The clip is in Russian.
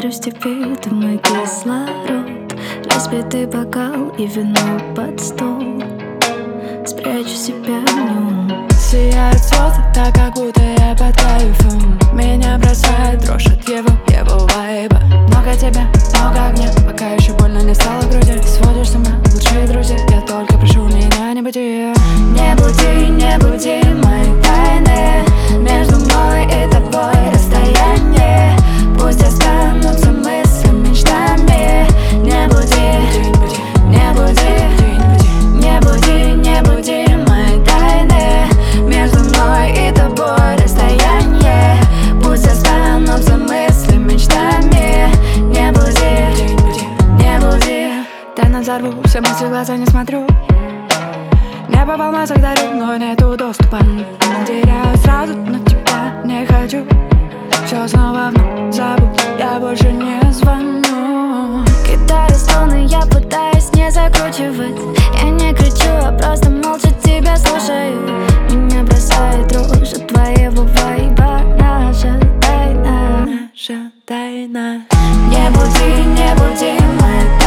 растворюсь теперь, ты мой кислород. Разбитый бокал и вино под стол. Спрячу себя в нем. Сияют звезды так, как будто я под кайфом. Меня бросает дрожь от его вайба. Много тебя, много огня, пока еще больно не стало в груди. Сводишь с ума лучшие друзья, я только прошу меня не буди. Не буди мои тайны. Между мной и тобой расстояние. Пусть останутся мысли мечтами. Не буди, не буди, не буди мои тайны. Между мной и тобой расстояние. Пусть останутся мысли мечтами. Не буди, не буди. Тайно взорву, все мысли в глаза не смотрю. Небо в алмазах дарю, но нету доступа. Теряю сразу, но тебя не хочу. Все снова вновь забудь, я больше не звоню. Кидаю стоны, я пытаюсь не закручивать. Я не кричу, а просто молча тебя слушаю. Меня бросает дрожь от твоего вайба. Наша тайна, Наша тайна. не буди мои